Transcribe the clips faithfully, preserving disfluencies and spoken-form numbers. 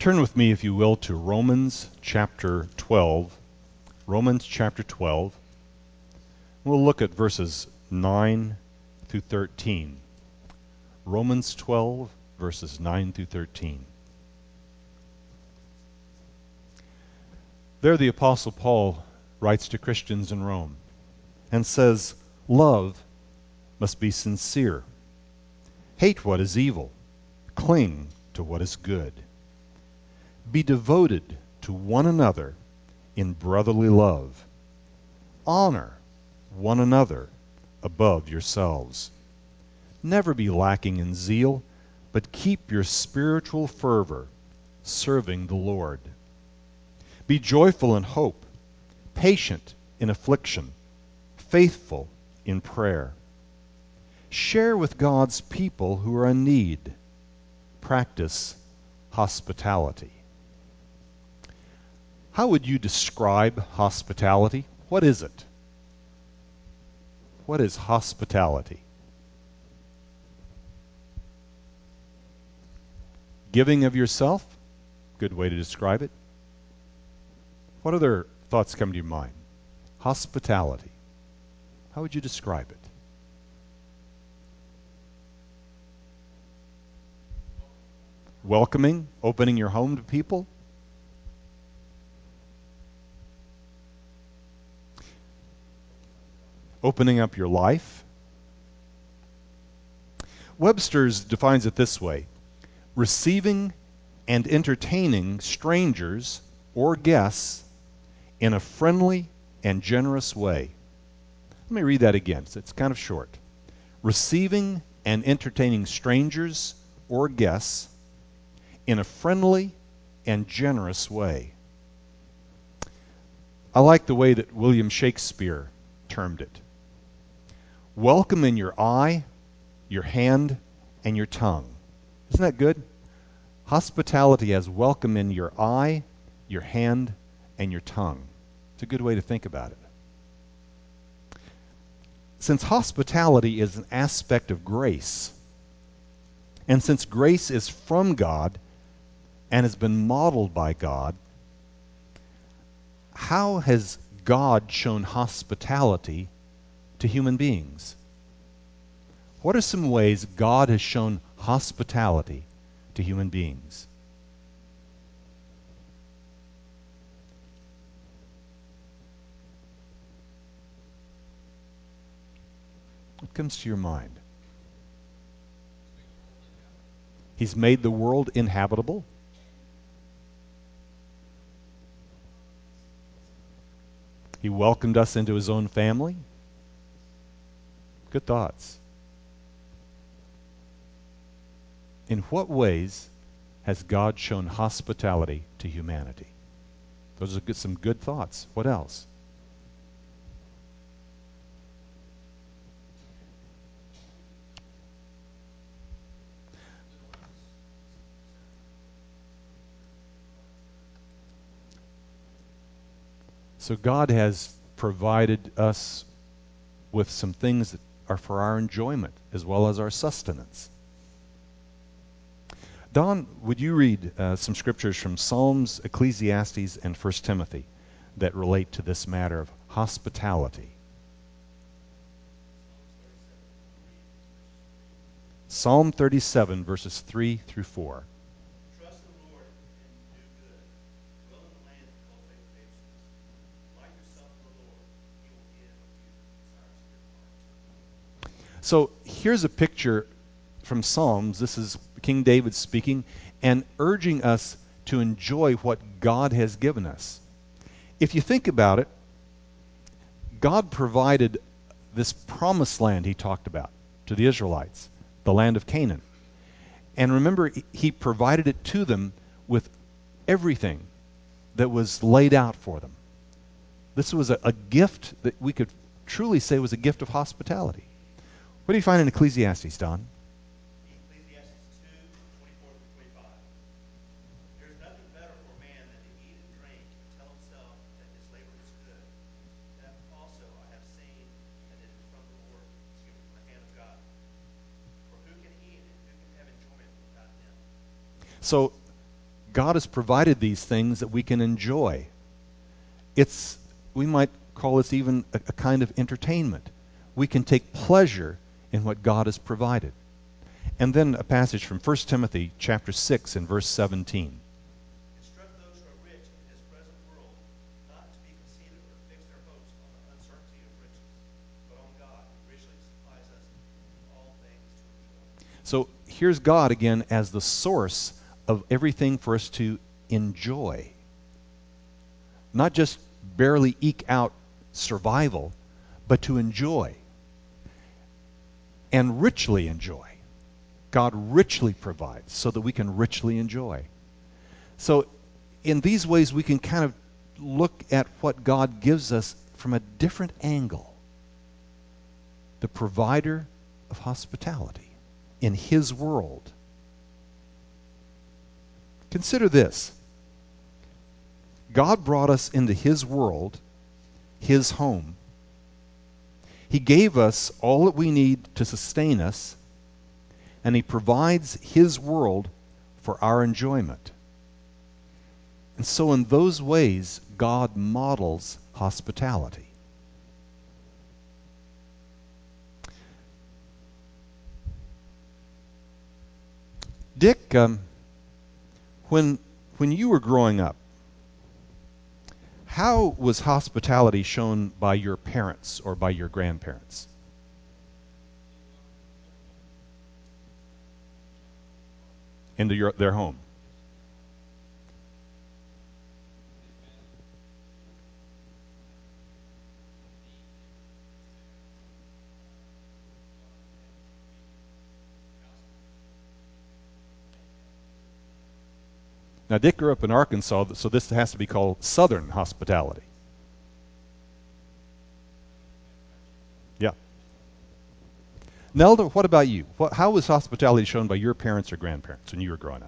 Turn with me, if you will, to Romans chapter twelve. Romans chapter twelve. We'll look at verses nine through thirteen. Romans twelve, verses nine through thirteen. There the Apostle Paul writes to Christians in Rome and says, "Love must be sincere. Hate what is evil. Cling to what is good. Be devoted to one another in brotherly love. Honor one another above yourselves. Never be lacking in zeal, but keep your spiritual fervor, serving the Lord. Be joyful in hope, patient in affliction, faithful in prayer. Share with God's people who are in need. Practice hospitality." How would you describe hospitality? What is it? What is hospitality? Giving of yourself? Good way to describe it. What other thoughts come to your mind? Hospitality. How would you describe it? Welcoming, opening your home to people. Opening up your life. Webster's defines it this way: receiving and entertaining strangers or guests in a friendly and generous way. Let me read that again. It's kind of short. Receiving and entertaining strangers or guests in a friendly and generous way. I like the way that William Shakespeare termed it. Welcome in your eye, your hand, and your tongue. Isn't that good? Hospitality has welcome in your eye, your hand, and your tongue. It's a good way to think about it. Since hospitality is an aspect of grace, and since grace is from God and has been modeled by God, how has God shown hospitality to human beings? What are some ways God has shown hospitality to human beings? What comes to your mind? He's made the world inhabitable. He welcomed us into his own family. Good thoughts. In what ways has God shown hospitality to humanity? Those are good, some good thoughts. What else? So God has provided us with some things that are for our enjoyment as well as our sustenance. Don, would you read uh, some scriptures from Psalms, Ecclesiastes, and First Timothy that relate to this matter of hospitality? Psalm thirty-seven, verses three through four. Trust in the Lord and do good. Dwell in the land and cultivate patience. Delight yourself in the Lord. He will give you the desires of your heart. So here's a picture from Psalms. This is King David speaking and urging us to enjoy what God has given us. If you think about it, God provided this promised land he talked about to the Israelites, the land of Canaan. And remember, he provided it to them with everything that was laid out for them. This was a, a gift that we could truly say was a gift of hospitality. What do you find in Ecclesiastes, Don? Ecclesiastes two, twenty-four through twenty-five. There is nothing better for a man than to eat and drink and tell himself that his labor is good. That also I have seen that it is from the Lord, excuse me, from the hand of God. For who can eat and who can have enjoyment without him? So God has provided these things that we can enjoy. It's, we might call this even a, a kind of entertainment. We can take pleasure in what God has provided. And then a passage from First Timothy chapter six and verse seventeen. Instruct those who are rich in this present world not to be conceited or fix their hopes on the uncertainty of riches, but on God, who richly supplies us with all things to enjoy. So here's God again as the source of everything for us to enjoy. Not just barely eke out survival, but to enjoy. And richly enjoy. God richly provides so that we can richly enjoy. So in these ways we can kind of look at what God gives us from a different angle. The provider of hospitality in His world. Consider this. God brought us into His world, His home. He gave us all that we need to sustain us, and He provides His world for our enjoyment. And so in those ways, God models hospitality. Dick, um, when, when you were growing up, how was hospitality shown by your parents or by your grandparents? Into your, their home. Now, Dick grew up in Arkansas, so this has to be called Southern hospitality. Yeah. Nelda, what about you? What, how was hospitality shown by your parents or grandparents when you were growing up?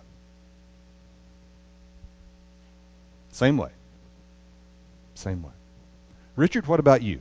Same way. Same way. Richard, what about you?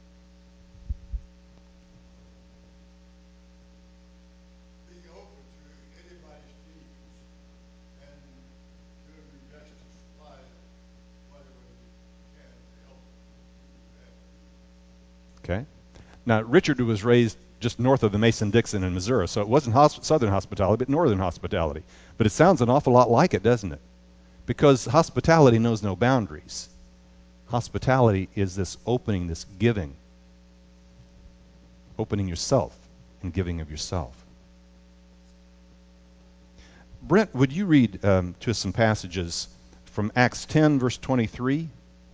Being open to anybody's needs and doing your best to supply whatever you can to help people who have need. Okay. Now, Richard was raised just north of the Mason-Dixon in Missouri, so it wasn't hosp- Southern hospitality, but Northern hospitality. But it sounds an awful lot like it, doesn't it? Because hospitality knows no boundaries. Hospitality is this opening, this giving. Opening yourself and giving of yourself. Brent, would you read um, to us some passages from Acts ten, verse twenty-three?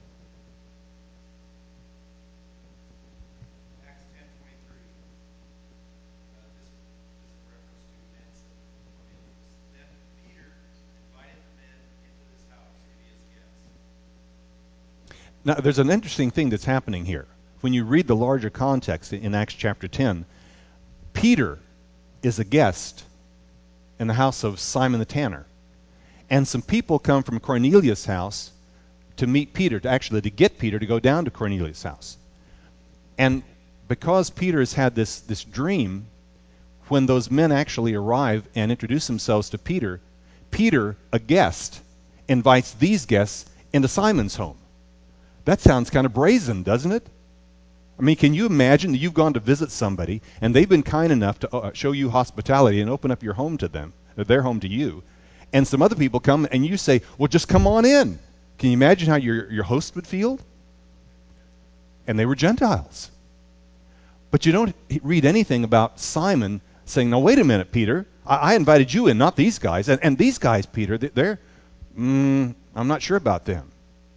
Acts ten twenty-three. Uh, this is in reference to Nancy Cornelius. Then Peter invited the men into his house to be his guests. Now, there's an interesting thing that's happening here. When you read the larger context in Acts chapter ten, Peter is a guest in the house of Simon the tanner. And some people come from Cornelius' house to meet Peter, to actually to get Peter to go down to Cornelius' house. And because Peter has had this, this dream, when those men actually arrive and introduce themselves to Peter, Peter, a guest, invites these guests into Simon's home. That sounds kind of brazen, doesn't it? I mean, can you imagine that you've gone to visit somebody and they've been kind enough to uh, show you hospitality and open up your home to them, or their home to you, and some other people come and you say, well, just come on in. Can you imagine how your, your host would feel? And they were Gentiles. But you don't read anything about Simon saying, now, wait a minute, Peter. I, I invited you in, not these guys. And, and these guys, Peter, they're, mm, I'm not sure about them.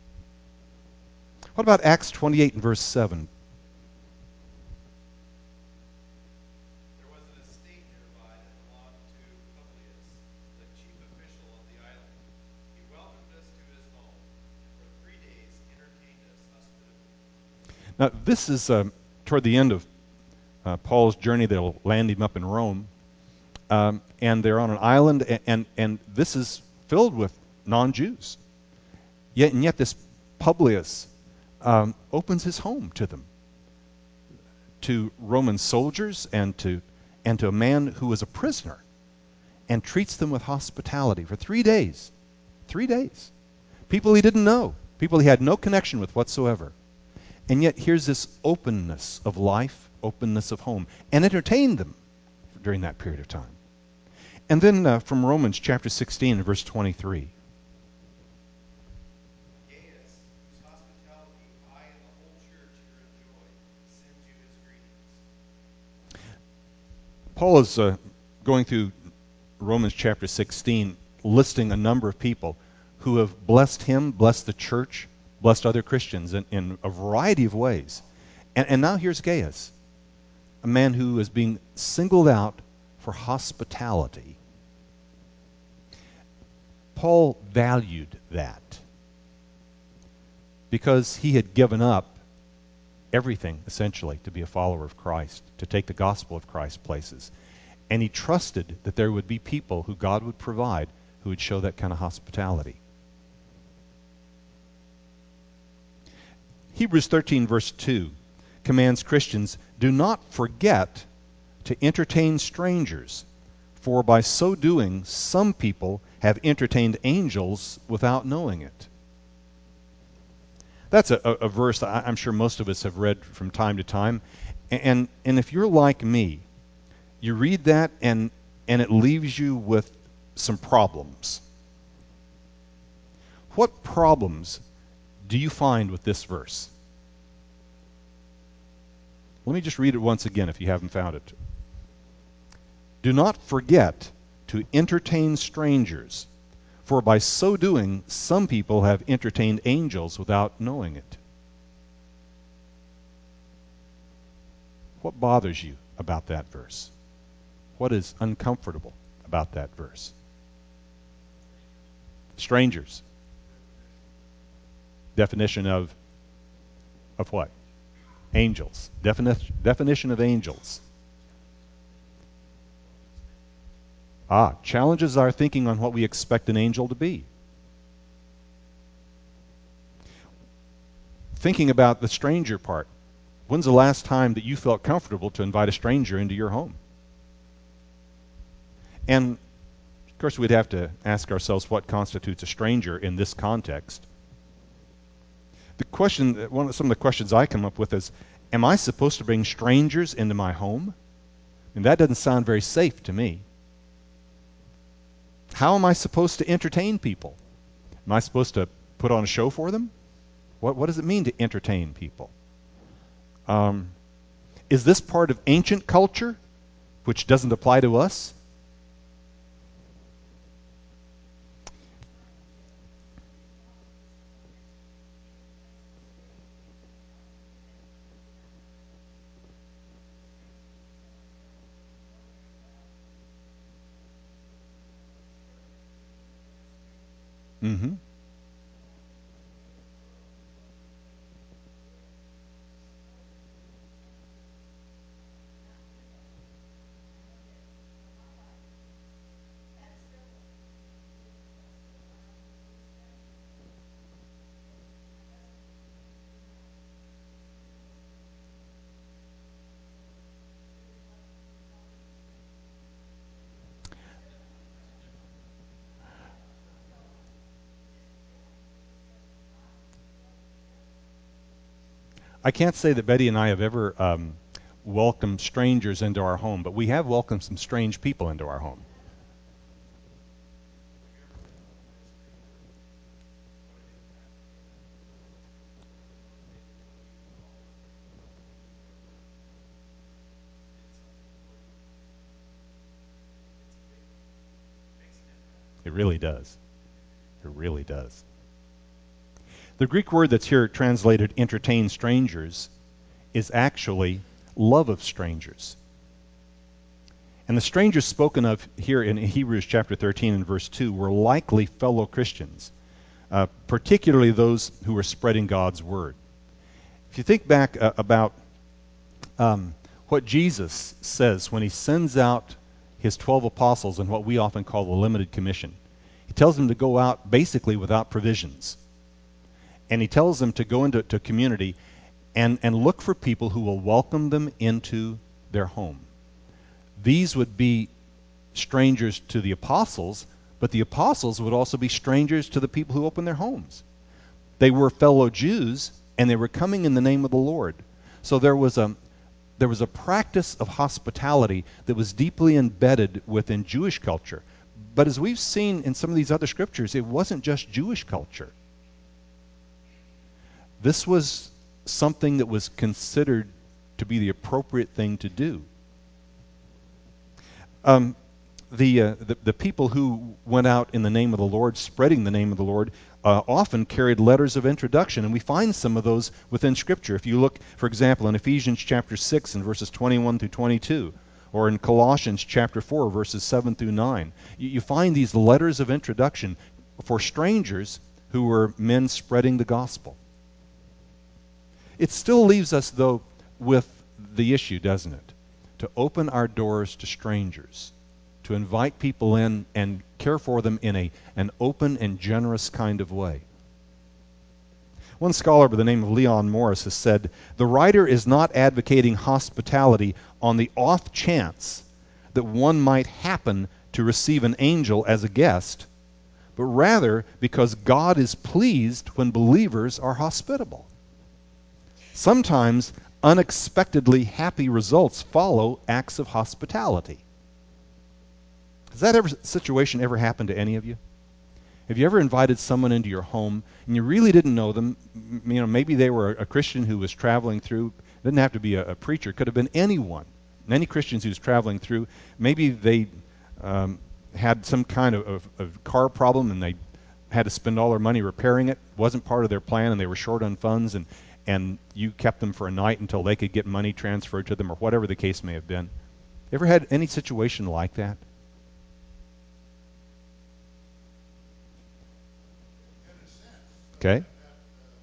What about Acts twenty-eight and verse seven? There was an estate nearby that belonged to Publius, the chief official of the island. He welcomed us to his home, and for three days entertained us hospitably. Now, this is uh, toward the end of uh, Paul's journey that'll land him up in Rome. Um, and they're on an island, and, and, and this is filled with non-Jews. Yet, and yet this Publius um, opens his home to them, to Roman soldiers and to, and to a man who was a prisoner, and treats them with hospitality for three days. Three days. People he didn't know, people he had no connection with whatsoever. And yet here's this openness of life, openness of home, and entertained them during that period of time. And then uh, from Romans chapter sixteen and verse twenty-three. Gaius, whose hospitality I and the whole church here enjoy, sends you his greetings. Paul is uh, going through Romans chapter sixteen, listing a number of people who have blessed him, blessed the church, blessed other Christians in, in a variety of ways. And, and now here's Gaius, a man who is being singled out for hospitality. Paul valued that because he had given up everything, essentially, to be a follower of Christ, to take the gospel of Christ places. And he trusted that there would be people who God would provide who would show that kind of hospitality. Hebrews thirteen, verse two, commands Christians, do not forget to entertain strangers, for by so doing, some people have entertained angels without knowing it. That's a, a, a verse that I'm sure most of us have read from time to time. And, and if you're like me, you read that and, and it leaves you with some problems. What problems do you find with this verse? Let me just read it once again if you haven't found it. Do not forget to entertain strangers, for by so doing, some people have entertained angels without knowing it. What bothers you about that verse? What is uncomfortable about that verse? Strangers. Definition of of what? Angels. Definition definition of angels. Ah, challenges our thinking on what we expect an angel to be. Thinking about the stranger part. When's the last time that you felt comfortable to invite a stranger into your home? And, of course, we'd have to ask ourselves what constitutes a stranger in this context. The question, one of some of the questions I come up with is, am I supposed to bring strangers into my home? And that doesn't sound very safe to me. How am I supposed to entertain people? Am I supposed to put on a show for them? What, what does it mean to entertain people? Um, is this part of ancient culture, which doesn't apply to us? Mm-hmm. I can't say that Betty and I have ever um, welcomed strangers into our home, but we have welcomed some strange people into our home. It really does. It really does. The Greek word that's here translated entertain strangers is actually love of strangers. And the strangers spoken of here in Hebrews chapter thirteen and verse two were likely fellow Christians, uh, particularly those who were spreading God's word. If you think back uh, about um, what Jesus says when he sends out his twelve apostles in what we often call the limited commission, he tells them to go out basically without provisions. And he tells them to go into to community and, and look for people who will welcome them into their home. These would be strangers to the apostles, But the apostles would also be strangers to the people who opened their homes. They were fellow Jews, and they were coming in the name of the Lord. So there was a there was a practice of hospitality that was deeply embedded within Jewish culture. But as we've seen in some of these other scriptures, it wasn't just Jewish culture. This was something that was considered to be the appropriate thing to do. Um, the, uh, the the people who went out in the name of the Lord, spreading the name of the Lord, uh, often carried letters of introduction, and we find some of those within Scripture. If you look, for example, in Ephesians chapter six and verses twenty-one through twenty-two, or in Colossians chapter four, verses seven through nine, you, you find these letters of introduction for strangers who were men spreading the gospel. It still leaves us, though, with the issue, doesn't it? To open our doors to strangers, to invite people in and care for them in a, an open and generous kind of way. One scholar by the name of Leon Morris has said, the writer is not advocating hospitality on the off chance that one might happen to receive an angel as a guest, but rather because God is pleased when believers are hospitable. Sometimes unexpectedly happy results follow acts of hospitality. Has that ever situation ever happened to any of you? Have you ever invited someone into your home and you really didn't know them? M- You know, maybe they were a Christian who was traveling through. It didn't have to be a, a preacher. It could have been anyone. Many Christians who was traveling through. Maybe they um, had some kind of, of, of car problem and they had to spend all their money repairing it. It wasn't part of their plan and they were short on funds, and and you kept them for a night until they could get money transferred to them, or whatever the case may have been. Ever had any situation like that? In a sense. Okay. At uh,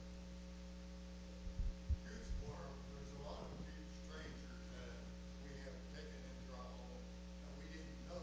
youth forum, there's a lot of people, strangers that we have taken into our home that we didn't know.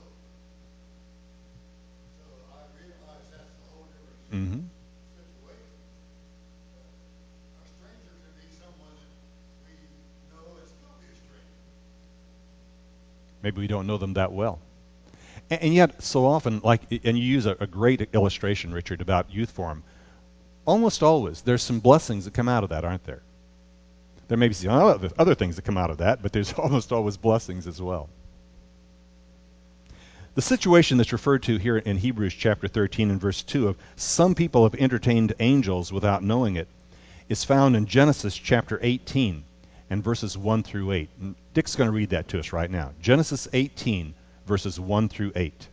So I realize that's a whole different Mm-hmm. situation. But a stranger can be someone that we know and still be a stranger. Maybe we don't know them that well. And, and yet, so often, like, and you use a, a great illustration, Richard, about youth forum. Almost always, there's some blessings that come out of that, aren't there? There may be some other other things that come out of that, but there's almost always blessings as well. The situation that's referred to here in Hebrews chapter thirteen and verse two of some people have entertained angels without knowing it is found in Genesis chapter eighteen and verses one through eight. And Dick's going to read that to us right now. Genesis eighteen, verses one through eight.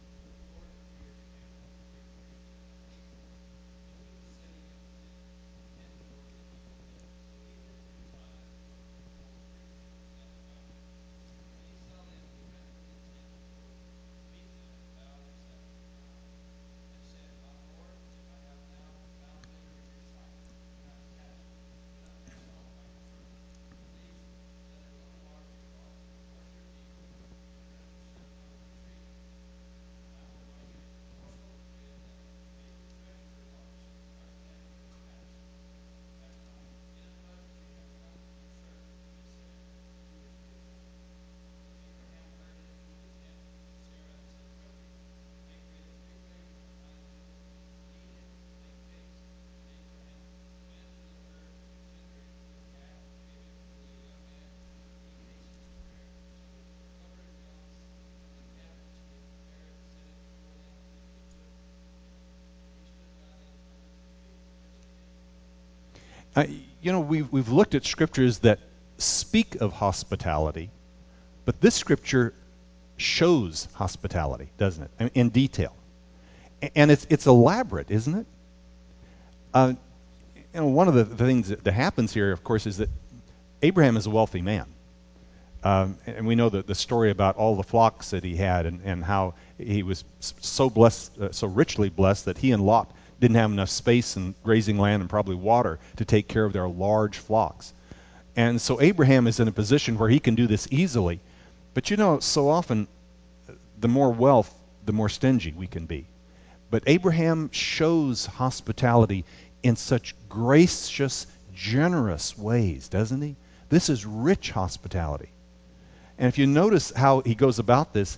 Uh, you know, we've, we've looked at scriptures that speak of hospitality, but this scripture shows hospitality, doesn't it? I mean, in detail. A- And it's, it's elaborate, isn't it? Uh, you know, one of the, the things that, that happens here, of course, is that Abraham is a wealthy man. Um, and we know the, the story about all the flocks that he had, and, and how he was so blessed, uh, so richly blessed, that he and Lot didn't have enough space and grazing land and probably water to take care of their large flocks. And so Abraham is in a position where he can do this easily. But you know, so often, the more wealth, the more stingy we can be. But Abraham shows hospitality in such gracious, generous ways, doesn't he? This is rich hospitality. And if you notice how he goes about this,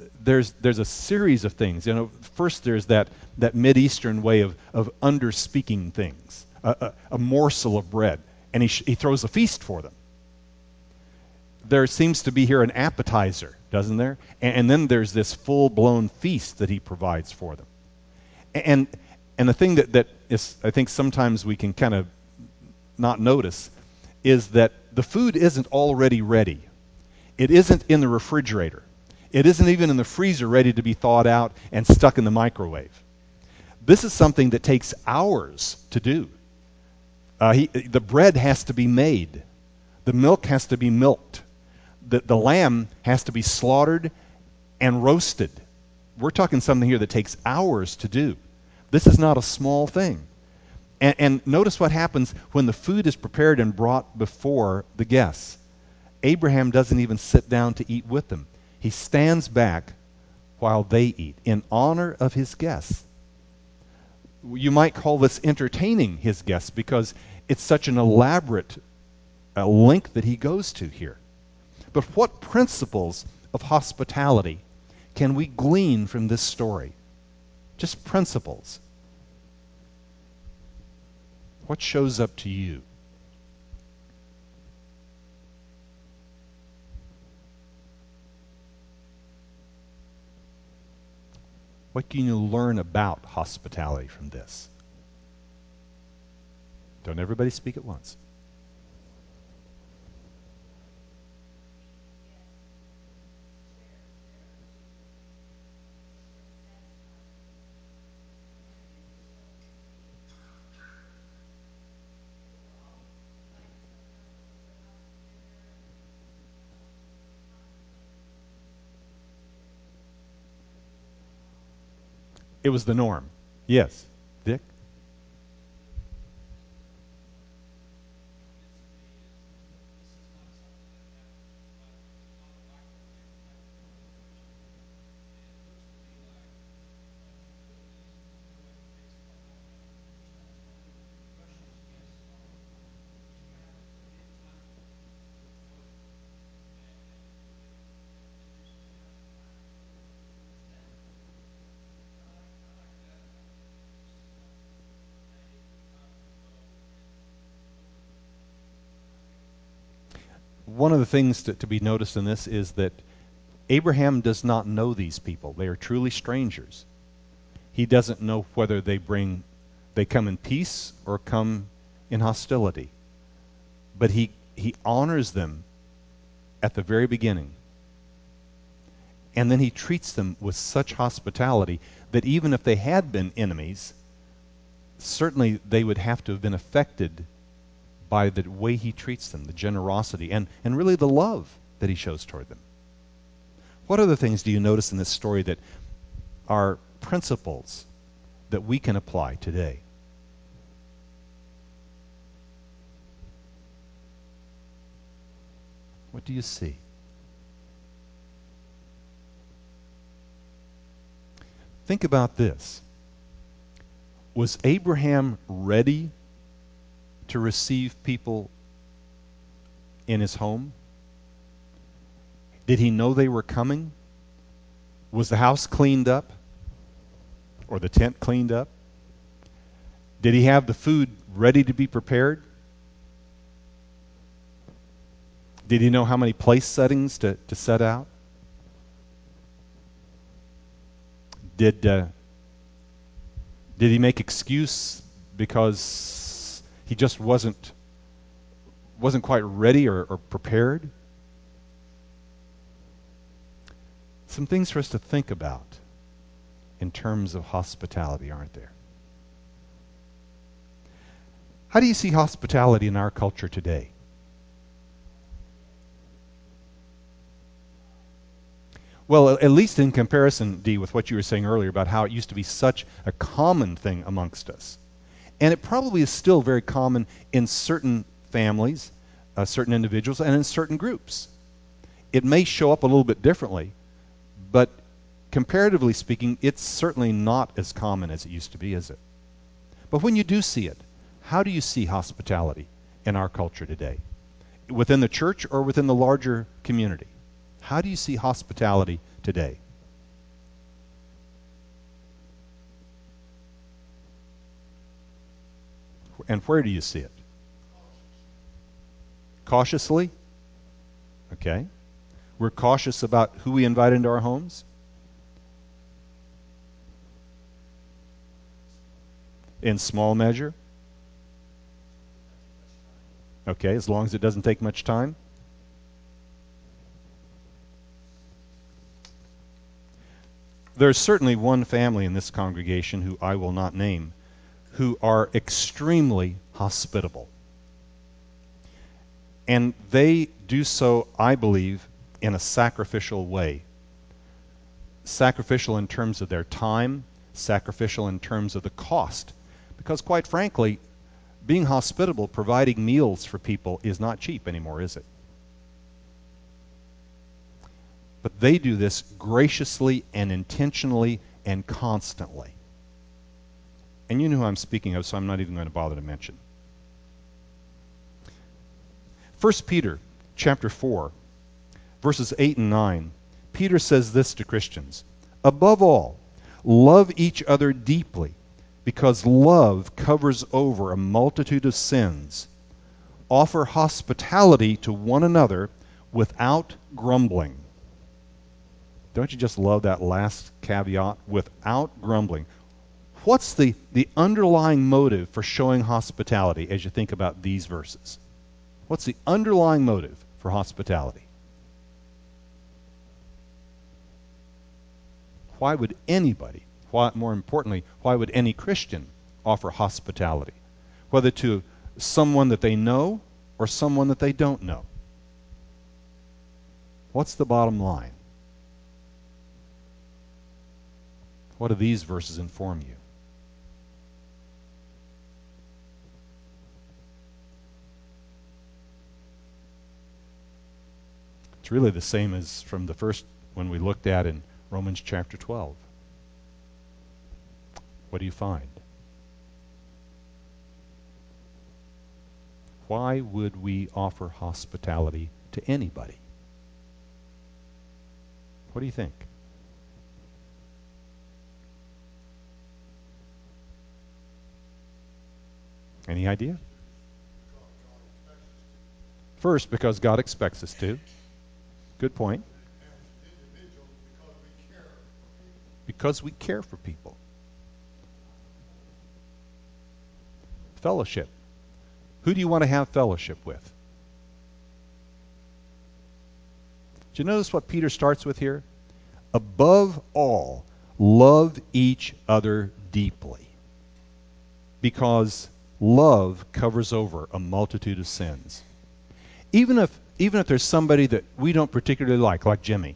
there's there's a series of things. You know, first there's that that Mideastern way of of under speaking things, a, a, a morsel of bread, and he sh- he throws a feast for them. There seems to be here an appetizer, doesn't there? And, and then there's this full blown feast that he provides for them. And and the thing that that is, I think sometimes we can kind of not notice, is that the food isn't already ready. It isn't in the refrigerator. It isn't even in the freezer ready to be thawed out and stuck in the microwave. This is something that takes hours to do. Uh, he, the bread has to be made. The milk has to be milked. The, the lamb has to be slaughtered and roasted. We're talking something here that takes hours to do. This is not a small thing. And, and notice what happens when the food is prepared and brought before the guests. Abraham doesn't even sit down to eat with them. He stands back while they eat in honor of his guests. You might call this entertaining his guests because it's such an elaborate uh, length that he goes to here. But what principles of hospitality can we glean from this story? Just principles. What shows up to you? What can you learn about hospitality from this? Don't everybody speak at once. It was the norm. Yes. Dick? One of the things to, to be noticed in this is that Abraham does not know these people. They are truly strangers. He doesn't know whether they bring they come in peace or come in hostility. But he he honors them at the very beginning. And then he treats them with such hospitality that even if they had been enemies, certainly they would have to have been affected by the way he treats them, the generosity, and, and really the love that he shows toward them. What other things do you notice in this story that are principles that we can apply today? What do you see? Think about this. Was Abraham ready to receive people in his home? Did he know they were coming? Was the house cleaned up? Or the tent cleaned up? Did he have the food ready to be prepared? Did he know how many place settings to, to set out? Did uh, did he make excuse because he just wasn't wasn't quite ready or, or prepared? Some things for us to think about in terms of hospitality, aren't there? How do you see hospitality in our culture today? Well, at least in comparison, Dee, with what you were saying earlier about how it used to be such a common thing amongst us. And it probably is still very common in certain families, uh, certain individuals, and in certain groups. It may show up a little bit differently, but comparatively speaking, it's certainly not as common as it used to be, is it? But when you do see it, how do you see hospitality in our culture today? Within the church or within the larger community? How do you see hospitality today? And where do you see it? Cautiously? Okay. We're cautious about who we invite into our homes? In small measure? Okay, as long as it doesn't take much time? There's certainly one family in this congregation who I will not name who are extremely hospitable. And they do so, I believe, in a sacrificial way. Sacrificial in terms of their time, sacrificial in terms of the cost. Because quite frankly, being hospitable, providing meals for people is not cheap anymore, is it? But they do this graciously and intentionally and constantly. And you know who I'm speaking of, so I'm not even going to bother to mention. First Peter chapter four, verses eight and nine, Peter says this to Christians: above all, love each other deeply, because love covers over a multitude of sins. Offer hospitality to one another without grumbling. Don't you just love that last caveat? Without grumbling. What's the, the underlying motive for showing hospitality as you think about these verses? What's the underlying motive for hospitality? Why would anybody, why, more importantly, why would any Christian offer hospitality? Whether to someone that they know or someone that they don't know. What's the bottom line? What do these verses inform you? It's really the same as from the first one we looked at in Romans chapter twelve. What do you find? Why would we offer hospitality to anybody? What do you think? Any idea? First, because God expects us to. Good point. Because we care for people. Fellowship. Who do you want to have fellowship with? Do you notice what Peter starts with here? Above all, love each other deeply, because love covers over a multitude of sins. Even if even if there's somebody that we don't particularly like, like Jimmy,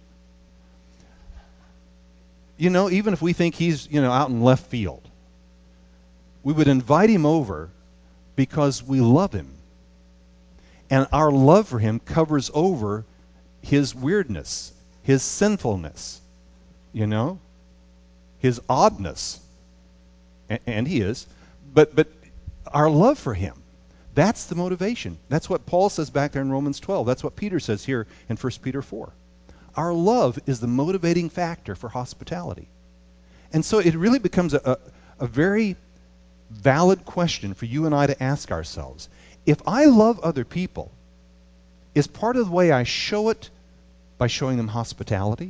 you know, even if we think he's, you know, out in left field, we would invite him over because we love him. And our love for him covers over his weirdness, his sinfulness, you know, his oddness. A- and he is. But but our love for him, that's the motivation. That's what Paul says back there in Romans twelve. That's what Peter says here in First Peter four. Our love is the motivating factor for hospitality. And so it really becomes a, a, a very valid question for you and I to ask ourselves. If I love other people, is part of the way I show it by showing them hospitality?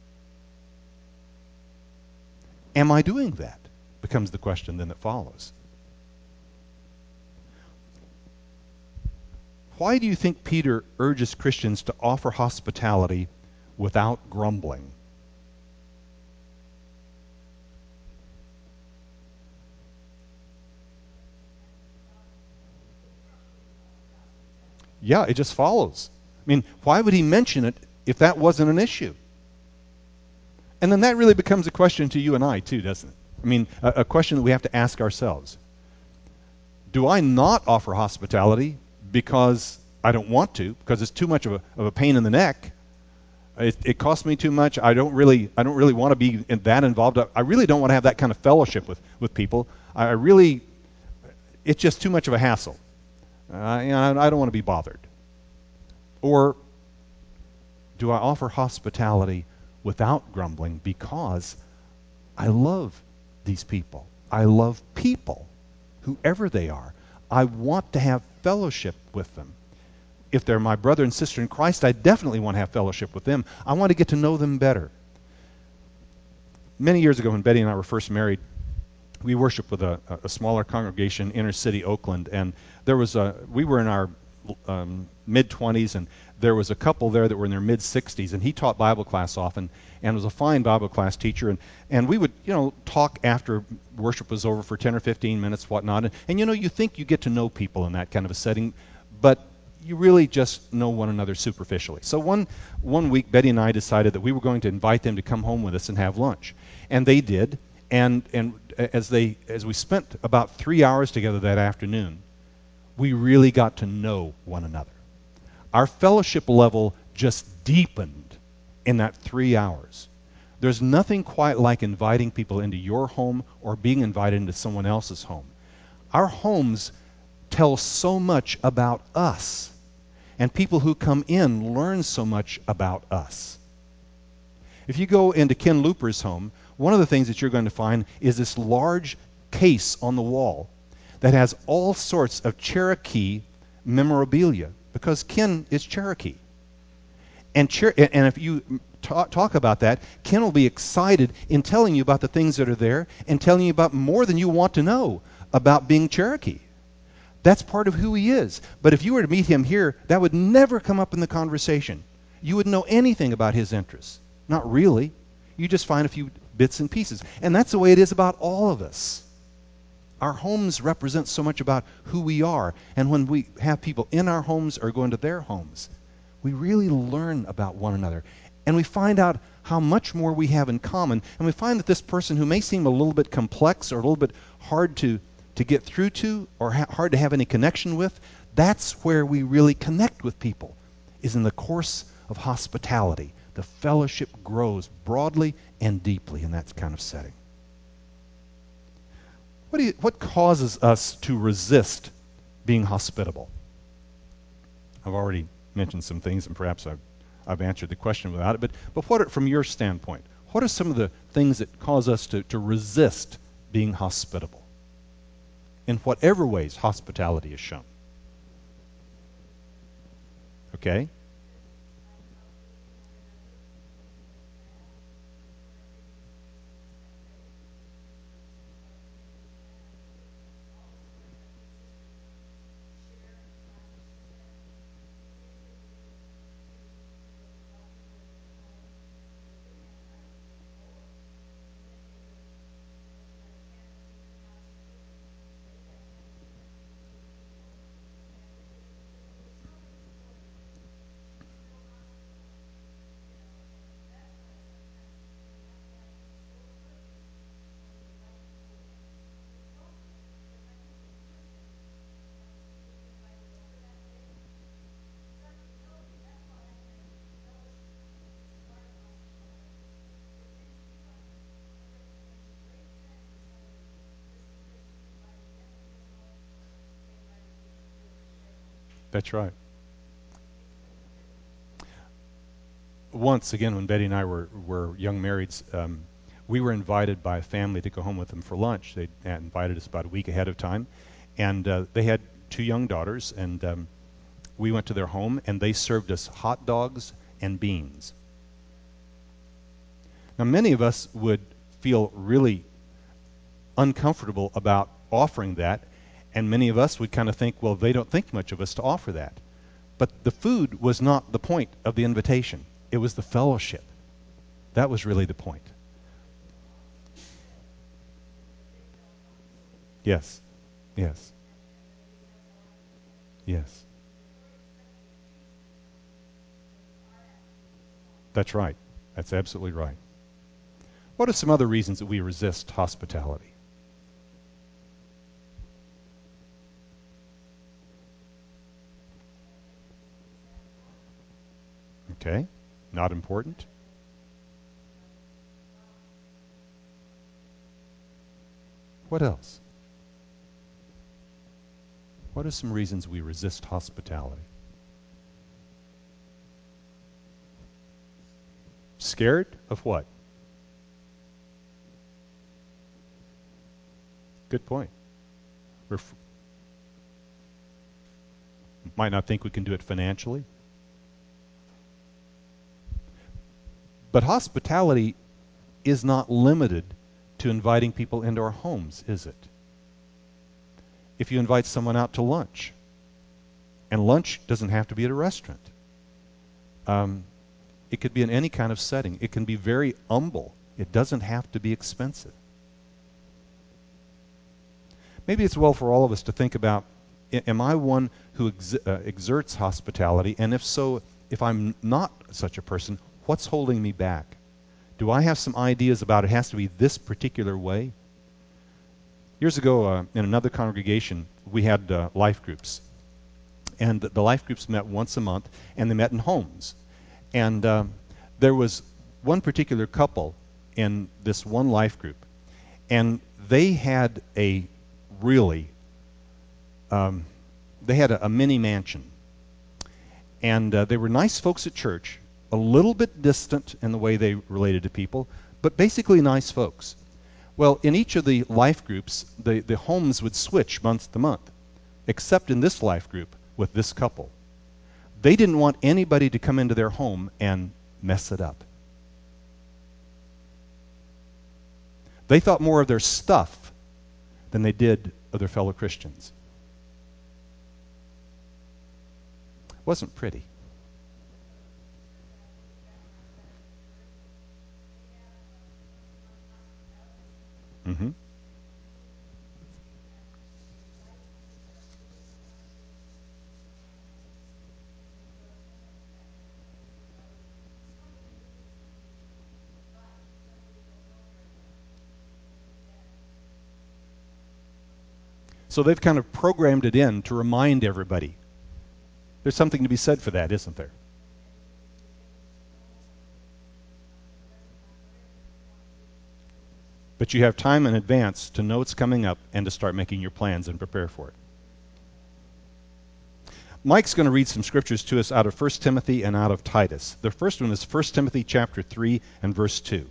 Am I doing that? Becomes the question then that follows. Why do you think Peter urges Christians to offer hospitality without grumbling? Yeah, it just follows. I mean, why would he mention it if that wasn't an issue? And then that really becomes a question to you and I, too, doesn't it? I mean, a, a question that we have to ask ourselves. Do I not offer hospitality because I don't want to, because it's too much of a, of a pain in the neck? It, it costs me too much. I don't really, I don't really want to be in that involved. I, I really don't want to have that kind of fellowship with, with people. I, I really, it's just too much of a hassle. Uh, you know, I don't want to be bothered. Or do I offer hospitality without grumbling because I love these people? I love people, whoever they are. I want to have fellowship with them. If they're my brother and sister in Christ, I definitely want to have fellowship with them. I want to get to know them better. Many years ago, when Betty and I were first married, we worshiped with a, a smaller congregation, inner city Oakland, and there was a. We were in our um, mid twenties, and there was a couple there that were in their mid sixties, and he taught Bible class often, and was a fine Bible class teacher, and and we would, you know, talk after worship was over for ten or fifteen minutes, whatnot, and, and you know, you think you get to know people in that kind of a setting, but you really just know one another superficially. So one one week, Betty and I decided that we were going to invite them to come home with us and have lunch, and they did. And and as they as we spent about three hours together that afternoon, we really got to know one another. Our fellowship level just deepened in that three hours. There's nothing quite like inviting people into your home or being invited into someone else's home. Our homes tell so much about us, and people who come in learn so much about us. If you go into Ken Looper's home, one of the things that you're going to find is this large case on the wall that has all sorts of Cherokee memorabilia, because Ken is Cherokee. And, Cher- and if you talk, talk about that, Ken will be excited in telling you about the things that are there and telling you about more than you want to know about being Cherokee. That's part of who he is. But if you were to meet him here, that would never come up in the conversation. You wouldn't know anything about his interests. Not really. You just find a few bits and pieces. And that's the way it is about all of us. Our homes represent so much about who we are. And when we have people in our homes or go into their homes, we really learn about one another. And we find out how much more we have in common. And we find that this person who may seem a little bit complex or a little bit hard to, to get through to or ha- hard to have any connection with, that's where we really connect with people, is in the course of hospitality. The fellowship grows broadly and deeply in that kind of setting. What, do you, what causes us to resist being hospitable? I've already mentioned some things, and perhaps I've, I've answered the question without it, but, but what, from your standpoint, what are some of the things that cause us to, to resist being hospitable? In whatever ways hospitality is shown. Okay? That's right. Once again, when Betty and I were, were young marrieds, um, we were invited by a family to go home with them for lunch. They had invited us about a week ahead of time, and uh, they had two young daughters, and um, we went to their home, and they served us hot dogs and beans. Now, many of us would feel really uncomfortable about offering that, and many of us would kind of think, well, they don't think much of us to offer that. But the food was not the point of the invitation. It was the fellowship. That was really the point. Yes. Yes. Yes. That's right. That's absolutely right. What are some other reasons that we resist hospitality? Okay. Not important. What else? What are some reasons we resist hospitality? Scared of what? Good point. We're f- might not think we can do it financially. But hospitality is not limited to inviting people into our homes, is it? If you invite someone out to lunch, and lunch doesn't have to be at a restaurant. Um, it could be in any kind of setting. It can be very humble. It doesn't have to be expensive. Maybe it's well for all of us to think about, am I one who ex- uh, exerts hospitality? And if so, if I'm not such a person, what's holding me back? Do I have some ideas about it has to be this particular way? Years ago, uh, in another congregation, we had uh, life groups. And the life groups met once a month, and they met in homes. And uh, there was one particular couple in this one life group, and they had a really, um, they had a, a mini mansion. And uh, they were nice folks at church, a little bit distant in the way they related to people, but basically nice folks. Well, in each of the life groups, the, the homes would switch month to month, except in this life group with this couple. They didn't want anybody to come into their home and mess it up. They thought more of their stuff than they did of their fellow Christians. It wasn't pretty. Mm-hmm. So they've kind of programmed it in to remind everybody. There's something to be said for that, isn't there? But you have time in advance to know it's coming up and to start making your plans and prepare for it. Mike's going to read some scriptures to us out of First Timothy and out of Titus. The first one is First Timothy chapter three and verse two.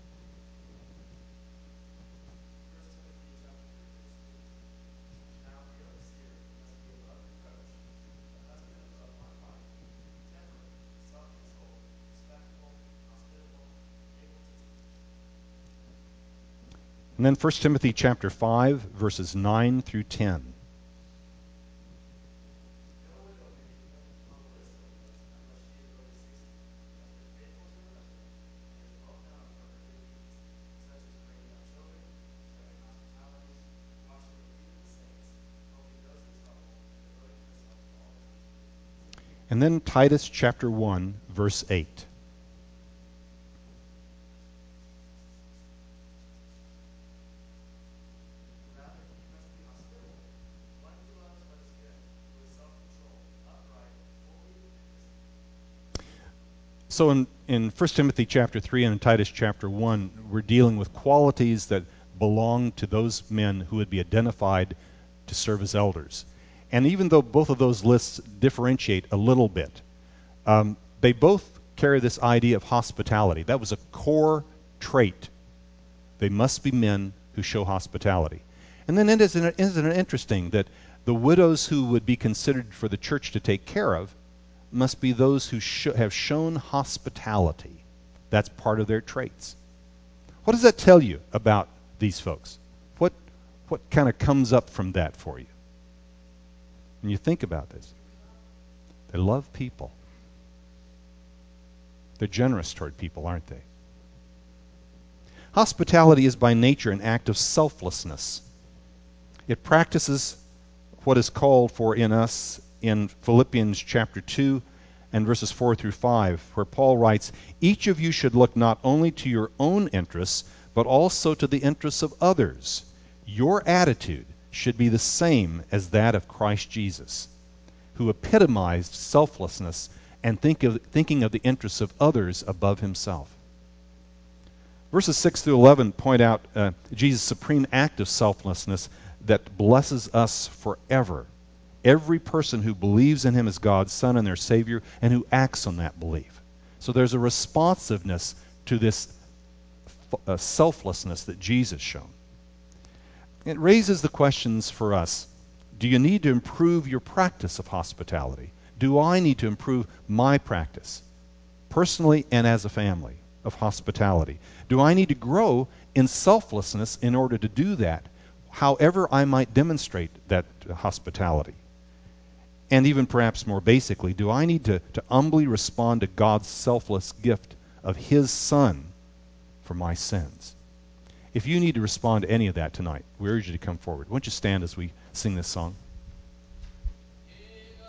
And then First Timothy chapter five, verses nine through ten. And then Titus chapter one, verse eight. So in, in First Timothy chapter three and in Titus chapter one, we're dealing with qualities that belong to those men who would be identified to serve as elders. And even though both of those lists differentiate a little bit, um, they both carry this idea of hospitality. That was a core trait. They must be men who show hospitality. And then isn't it, isn't it interesting that the widows who would be considered for the church to take care of must be those who sh- have shown hospitality. That's part of their traits. What does that tell you about these folks? What, what kind of comes up from that for you? When you think about this, they love people. They're generous toward people, aren't they? Hospitality is by nature an act of selflessness. It practices what is called for in us in Philippians chapter two and verses four through five, where Paul writes, "Each of you should look not only to your own interests, but also to the interests of others. Your attitude should be the same as that of Christ Jesus, who epitomized selflessness and think of, thinking of the interests of others above himself." Verses six through eleven point out uh, Jesus' supreme act of selflessness that blesses us forever. Every person who believes in him as God's Son and their Savior and who acts on that belief. So there's a responsiveness to this uh, selflessness that Jesus shown. It raises the questions for us. Do you need to improve your practice of hospitality? Do I need to improve my practice, personally and as a family, of hospitality? Do I need to grow in selflessness in order to do that, however I might demonstrate that hospitality? And even perhaps more basically, do I need to, to humbly respond to God's selfless gift of His Son for my sins? If you need to respond to any of that tonight, we urge you to come forward. Why don't you stand as we sing this song?